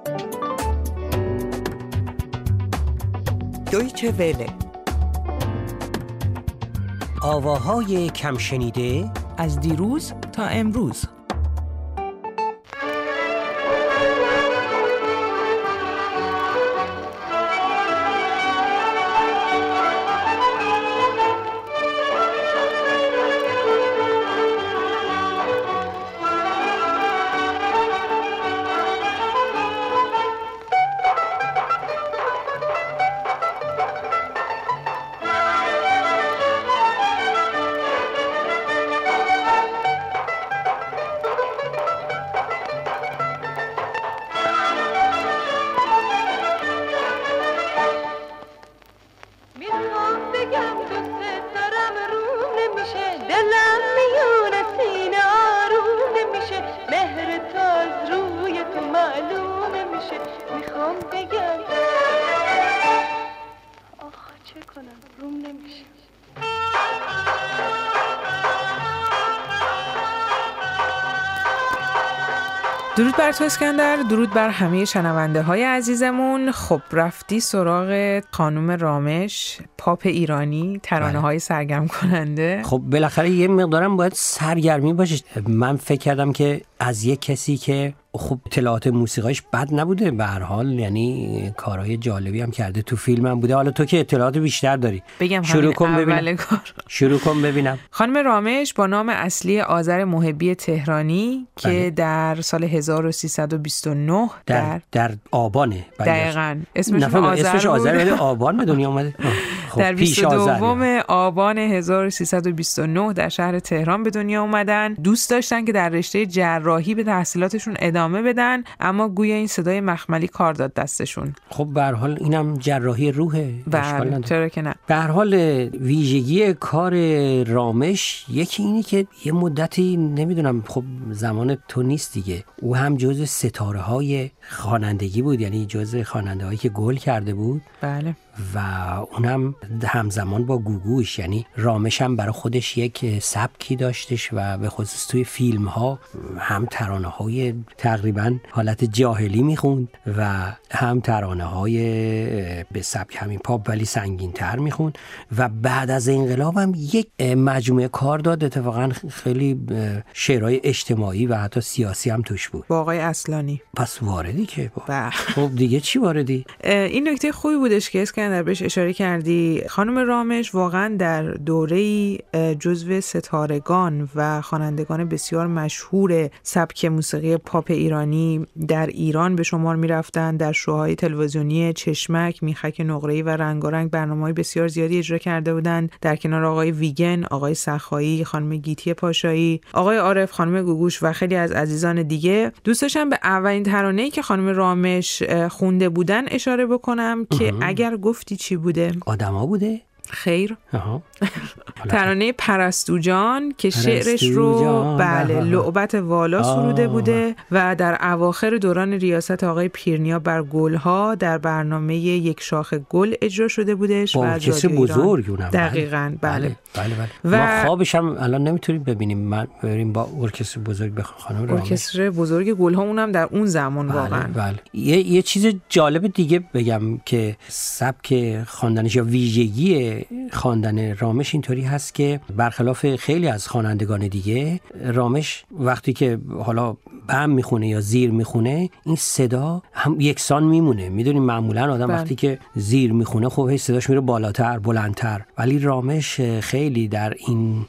دویچه وله. آواهای کم شنیده از دیروز تا امروز. درود بر تو اسکندر، درود بر همه شنونده های عزیزمون. خب رفتی سراغ خانم رامش، پاپ ایرانی، ترانه های سرگرم کننده. خب بالاخره یه مقدارم باید سرگرمی باشه. من فکر کردم که از یک کسی که خب اطلاعات موسیقیش بد نبوده، به هر حال یعنی کارهای جالبی هم کرده، تو فیلم هم بوده. حالا تو که اطلاعات بیشتر داری بگم شروع کن ببینم. شروع کن ببینم. خانم رامش با نام اصلی آذر محبی تهرانی که در سال 1329 در آبانه. دقیقاً اسمش آذر ولی آبان به دنیا اومده. خب در 22 آبان 1329 در شهر تهران به دنیا اومدن. دوست داشتن که در رشته جراحی به تحصیلاتشون ادامه بدن، اما گویا این صدای مخملی کار داد دستشون. خب به هر حال اینم جراحی روحه. بله چرا که نه. به هر حال ویژگی کار رامش یکی اینه که یه مدتی نمیدونم، خب زمان تو نیست دیگه، او هم جزء ستاره های خوانندگی بود، یعنی جزء خواننده هایی که گل کرده بود. بله. و اونم همزمان با گوگوش، یعنی رامش هم برای خودش یک سبکی داشتش و به خصوص توی فیلم ها هم ترانه های تقریبا حالت جاهلی میخوند و هم ترانه های به سبک همین پاپ ولی سنگین تر میخوند. و بعد از انقلاب هم یک مجموعه کار داد، اتفاقا خیلی شعرهای اجتماعی و حتی سیاسی هم توش بود با آقای اصلانی. پس واردی که خب دیگه چی واردی؟ این نکته خوبی بودش که اسکندر بهش اشاره کردی. خانم رامش واقعا در دوره‌ای جزو ستارگان و خوانندگان بسیار مشهور سبک موسیقی پاپ ایرانی در ایران به شمار می‌رفتند. در شوهای تلویزیونی چشمک، میخک نقره‌ای و رنگارنگ برنامه‌های بسیار زیادی اجرا کرده بودند، در کنار آقای ویگن، آقای سخایی، خانم گیتی پاشایی، آقای عارف، خانم گوگوش و خیلی از عزیزان دیگه. دوست داشتم به اولین ترانه‌ای که خانم رامش خونده بودن اشاره بکنم که اگر گفتی چی بوده؟ آدما بوده؟ خیر. ترانه پرستو جان که شعرش رو بله لعبت والا سروده بوده و در اواخر دوران ریاست آقای پیرنیا بر گلها در برنامه یک شاخ گل اجرا شده بودش و کسی بزرگ اونم. دقیقاً بله. ما خوابش هم الان نمیتونیم ببینیم. من بریم با ارکستر بزرگ بخوانم. ارکستر بزرگ گلها اونم در اون زمان واقعا. بله. یه چیز جالب دیگه بگم که سبک خواندنش یا ویژگی خواندن رامش اینطوری هست که برخلاف خیلی از خوانندگان دیگه، رامش وقتی که حالا بم میخونه یا زیر میخونه این صدا هم یکسان میمونه. میدونیم معمولا آدم وقتی که زیر میخونه خب هی صداش میره بالاتر بلندتر، ولی رامش خیلی در این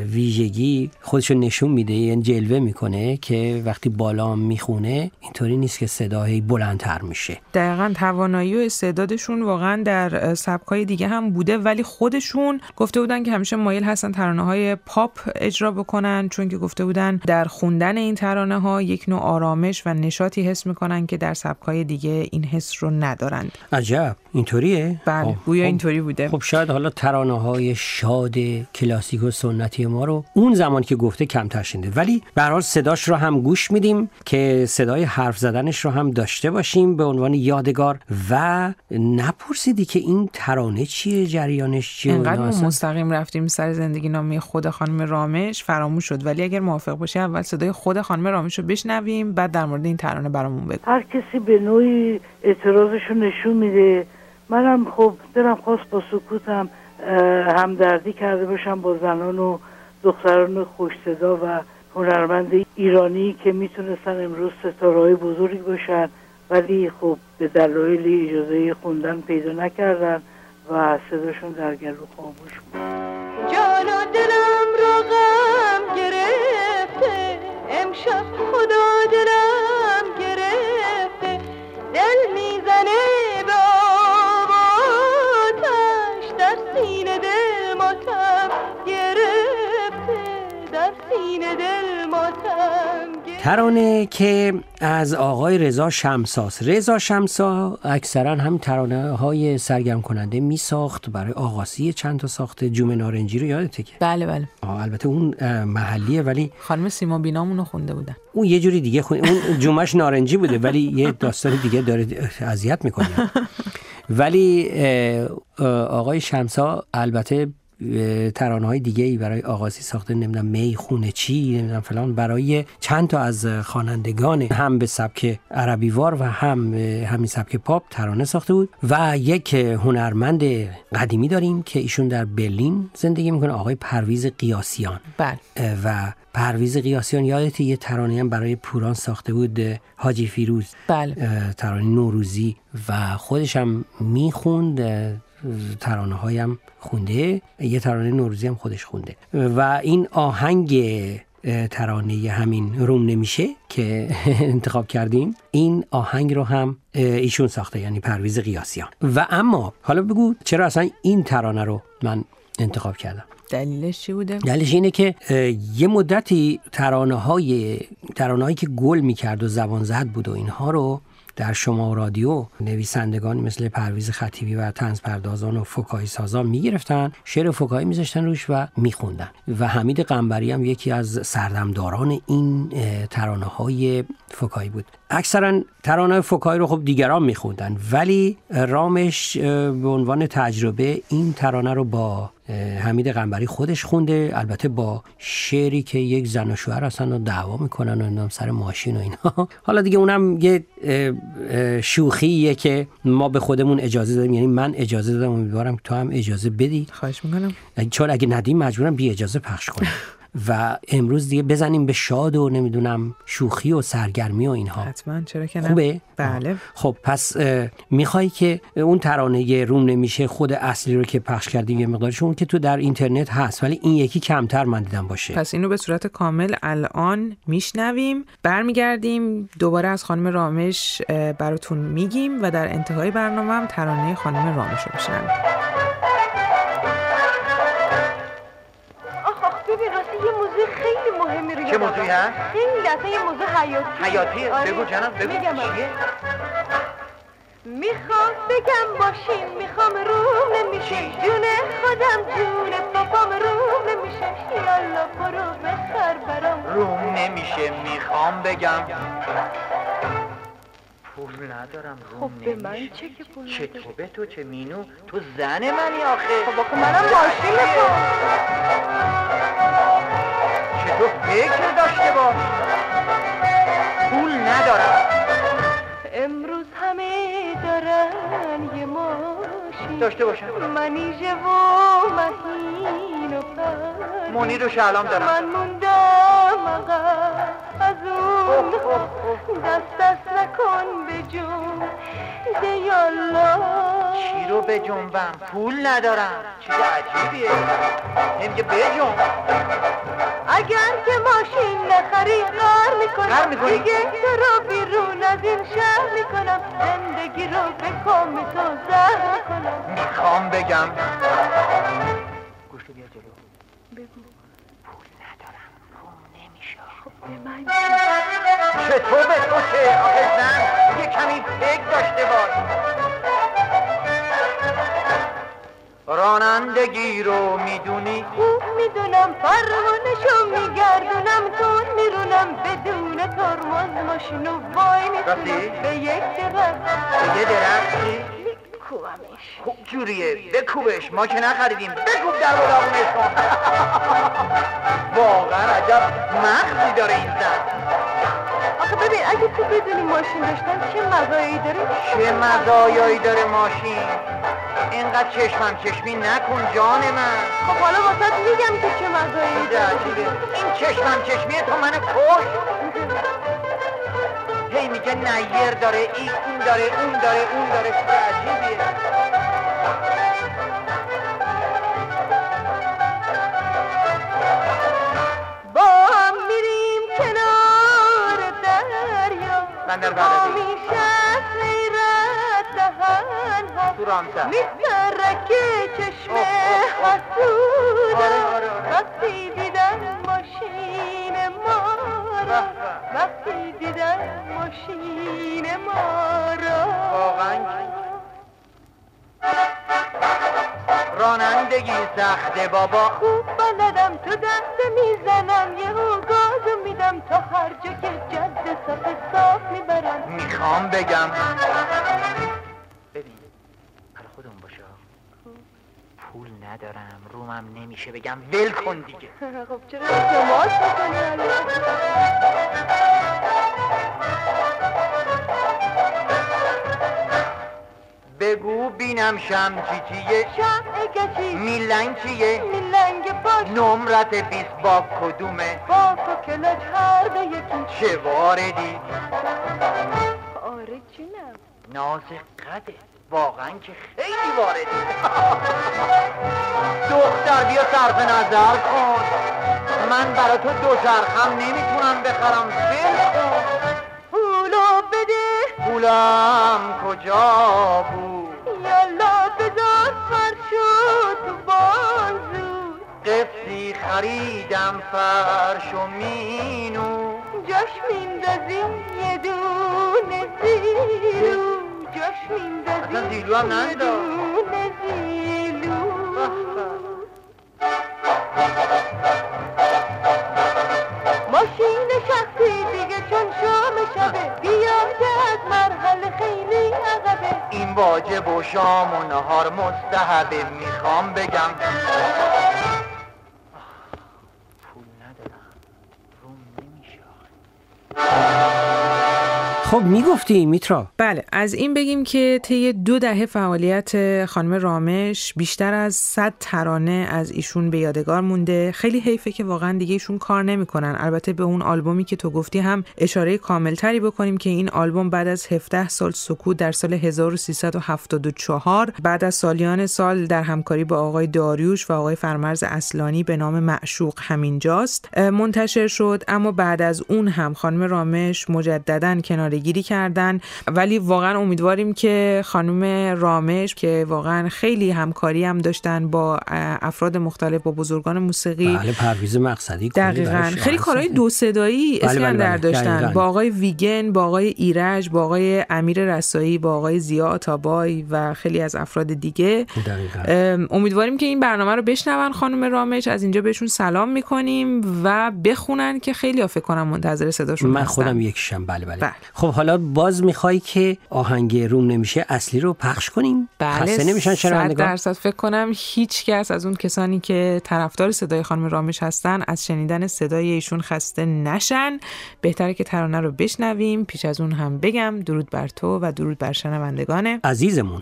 ویژگی خودشو نشون میده، یعنی جلوه میکنه که وقتی بالا میخونه اینطوری نیست که صدا هی بلندتر میشه. دقیقاً توانایی و استعدادشون واقعا در سبکای دیگه هم بوده، ولی خودشون گفته بودن که همیشه مایل هستن ترانه‌های پاپ اجرا بکنن، چون که گفته بودن در خوندن این ترانه‌ها یک نوع آرامش و نشاطی حس میکنن که در سبکای دیگه این حس رو ندارند. عجب، اینطوریه؟ بله، گویا اینطوری بوده. خب شاید حالا ترانه‌های شاد کلاسیک و سنتی ما رو اون زمان که گفته کمتر شنیده، ولی به هر حال صداش رو هم گوش میدیم که صدای حرف زدنش رو هم داشته باشیم به عنوان یادگار. و نپرسیدی که این ترانه چیه، جریانش چیه؟ انقدر مستقیم رفتیم سر زندگی نامه خود خانم رامش فراموش شد، ولی اگر موافق باشی اول صدای خود خانم رامش رو بشنویم، بعد در مورد این ترانه برامون بگو. هر کسی به نوعی اعتراضشو نشون میده. منم خب دلم خواست با سکوتم همدردی کرده باشم با زنان و دختران خوش صدا و هنرمند ایرانی که میتونستن امروز ستاره‌های بزرگی باشن، ولی خب به دلایل اجازه خوندن پیدا نکردن و صداشون در گلو خاموش بود. جان و دلم را غم گرفته، امشب خدا دلم گرفته، دل میزنه به آب آتش، در سینه دل ماتم گرفته، در سینه دل ماتم گرفته. ترانه که از آقای رضا شمساست. رضا شمسا اکثرا هم ترانه های سرگرم کننده می ساخت. برای آغاسی چند تا ساخته. جوم نارنجی رو یادته که؟ بله. البته اون محلیه ولی خانم سیما بینامونو خونده بودن. اون یه جوری دیگه اون جومش نارنجی بوده ولی یه داستان دیگه داره اذیت میکنه. ولی آقای شمسا البته ترانه‌های دیگه‌ای برای آغازی ساخته، نمیدونم می خونه چی، نمیدونم فلان، برای چند تا از خوانندگان هم به سبک عربی وار و هم همین سبک پاپ ترانه ساخته بود. و یک هنرمند قدیمی داریم که ایشون در برلین زندگی میکنه، آقای پرویز قیاسیان. بله. و پرویز قیاسیان یادت یه ترانه هم برای پوران ساخته بود، حاجی فیروز. بله. ترانه نوروزی و خودش هم میخوند، ترانه هایم خونده، یه ترانه نوروزی هم خودش خونده. و این آهنگ ترانه همین روم نمیشه که انتخاب کردیم، این آهنگ رو هم ایشون ساخته، یعنی پرویز قیاسیان. و اما حالا بگو چرا اصلا این ترانه رو من انتخاب کردم؟ دلیلش چی بوده؟ دلیلش اینه که یه مدتی ترانه‌هایی که گل میکرد و زبان زد بود و اینها رو در شما رادیو نویسندگانی مثل پرویز خطیبی و طنز پردازان و فکاهی سازان میگرفتن، شعر فکاهی میذاشتن روش و میخوندن. و حمید قنبری هم یکی از سردمداران این ترانه‌های فکاهی بود. اکثرا ترانه‌های فکاهی رو خب دیگران میخوندن، ولی رامش به عنوان تجربه این ترانه رو با حمید قنبری خودش خونده، البته با شعری که یک زن و شوهر هستن و دعوا میکنن و اینا سر ماشین و اینا. حالا دیگه اونم یه شوخیه که ما به خودمون اجازه دادیم، یعنی من اجازه دادم، امیدوارم تو هم اجازه بدی. خواهش میکنم. چون اگه ندیم مجبورم بی اجازه پخش کنم. و امروز دیگه بزنیم به شاد و نمیدونم شوخی و سرگرمی و اینها. حتما، چرا که نه. خوبه؟ بله. خب پس میخوای که اون ترانه روم نمیشه خود اصلی رو که پخش کردیم یه مقدارش، اون که تو در اینترنت هست ولی این یکی کمتر من دیدم باشه، پس اینو به صورت کامل الان میشنویم، برمیگردیم دوباره از خانم رامش براتون میگیم و در انتهای برنامه هم ترانه خانم رامش رو بشنویم. ببین راستی یه موضوع خیلی مهمی رو چه موضوعی هست؟ خیلی اصلا یه موضوع حیاتیه. آره. بگو جانم، بگو چیه؟ میخوام بگم باشین، میخوام روم نمیشه، جون خودم جون بابام روم نمیشه، یالا برو بخر برام روم نمیشه. میخوام بگم پول ندارم، روم خب به نمیشه. من چه که پول چه نداری؟ تو به تو چه مینو، تو زن منی آخه. خب آخه منم ماشین میخوام. چه تو فکر داشته باش، پول ندارم. امروز همه دارن یه ماشین داشته باشن. منیژه و مهین و پرین، منیر و شعلام دارم. من موندم عقب از اون، دست نکن به جون دیالا. چی رو به جنبم؟ پول ندارم. چیز عجیبیه، نمیگه به جنب. اگر که ماشین نخری قهر میکنم، دیگه تو رو بیرون از این شهر میکنم، زندگی رو به کام تو زهر میکنم. میخوام بگم گوشتو بیا جلو. بگو. پول ندارم، روم نمیشه. خب به من چطور به تو چه؟ آخه زن یه کمی فکر داشته باش. رانندگی رو میدونی؟ خوب میدونم، فرمانشو میگردونم، کن میرونم بدون ترمز ماشینو وای میتونم به یک درخت. به یه درختی؟ میکوبمش. خوب جوریه، بکوبش. ما که نخریدیم، بکوب در بلاغونش کن. واقعا عجب مغزی داره این زن. آخه ببین اگه تو بدونی ماشین داشتن چه مزایایی داره؟ چه مزایایی داره ماشین؟ اینقدر چشمی نکن جان من. خب حالا واسه میگم که چه مزایایی داره. این چشمی تو منو کش. هی میگه نیر داره، این داره، اون داره، اون داره. چه عجیبیه. با هم میریم کنار دریا، بندر بلدی همیشه سیرت دهنها تو رامسر میترکه چشم حسودم. وقتی دیدن ماشین ما را، وقتی دیدن ماشین ما را، واقعا رانندگی سخته بابا. خوب بلدم تو دست میزنم، یهو گازو میدم تا هر جا که جد صاف میبرم. میخوام بگم ببین برای خودم باشه، پول ندارم رومم نمیشه بگم ول کن دیگه. خب چرا التماس میکنی؟ بگو بینم شمچی چیه؟ شمع گچی میلنگ چیه؟ میلنگ باش. نمرت 20 با کدومه؟ با تو کلچ هر دو یکی. چه واردی؟ آره جونم. ناز قده واقعا که خیلی واردی. دختر بیا صرف نظر کن، من برا تو دوچرخم نمیتونم بخرم، ول کن. پولو بده. پولم کجا بود؟ یالا بذار فرشو تو بازو. قفلی خریدم فرش و مینو، جاش میندازیم یه دونه زیلو. جاش میندازیم اصلا زیلو هم یه ندار. دونه زیلو. ماشین شخصی دیگه چون شام شبه، بیام که از مرحله خیلی عقبه. این واجب و شام و نهار مستحبه. میخوام بگم پول ندارم روم نمیشه. خب میگفتی میترا. بله، از این بگیم که طی 2 دهه فعالیت خانم رامش بیشتر از 100 ترانه از ایشون به یادگار مونده. خیلی حیفه که واقعا دیگه ایشون کار نمیکنن. البته به اون آلبومی که تو گفتی هم اشاره کاملتری بکنیم که این آلبوم بعد از 17 سال سکوت در سال 1374 بعد از سالیان سال در همکاری با آقای داریوش و آقای فرمرز اصلانی به نام معشوق همینجاست منتشر شد. اما بعد از اون هم خانم رامش مجدداً کناره‌گیری کردن، ولی واقعا امیدواریم که خانم رامش که واقعا خیلی همکاری هم داشتن با افراد مختلف، با بزرگان موسیقی. بله، پرویز مقصدی دقیقاً خیلی کارهای 2 صدایی اسکندر داشتن با آقای ویگن، با آقای ایرج، با آقای امیر رسایی، با آقای ضیا آتابای و خیلی از افراد دیگه. دقیقاً. امیدواریم که این برنامه رو بشنون خانم رامش. از اینجا بهشون سلام میکنیم و بخونن که خیلی فکر کنم منتظر صداشون من هستن. خودم یکیشم. بله. خب حالا باز میخوای که آهنگ روم نمیشه اصلی رو پخش کنیم؟ خسته نمیشن شنوندگان؟ 100% فکر کنم هیچ کس از اون کسانی که طرفدار صدای خانم رامش هستن از شنیدن صدای ایشون خسته نشن. بهتره که ترانه رو بشنویم. پیش از اون هم بگم درود بر تو و درود بر شنوندگان عزیزمون.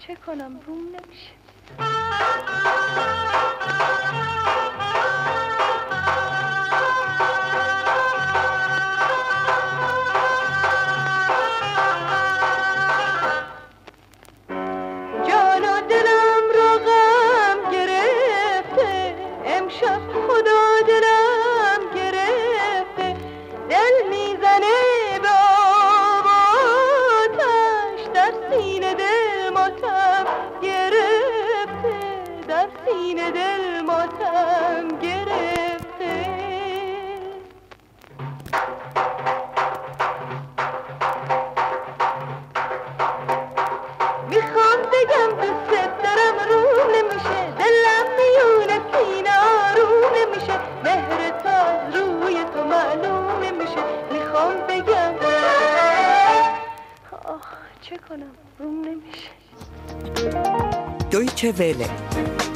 چه کنم روم نمیشه. جان و دلم را غم گرفته، امشب خدا دلم گرفته، دل میزنه به آب آتش، در سینه دل ماتم گرفته، در سینه دل ماتم گرفته. میخوام بگم دوست دارم روم نمیشه، دلم میونه سینه آروم نمیشه، مهر تو از روی تو معلوم نمیشه. میخوام بگم آخ چه کنم روم نمیشه. دویچه وله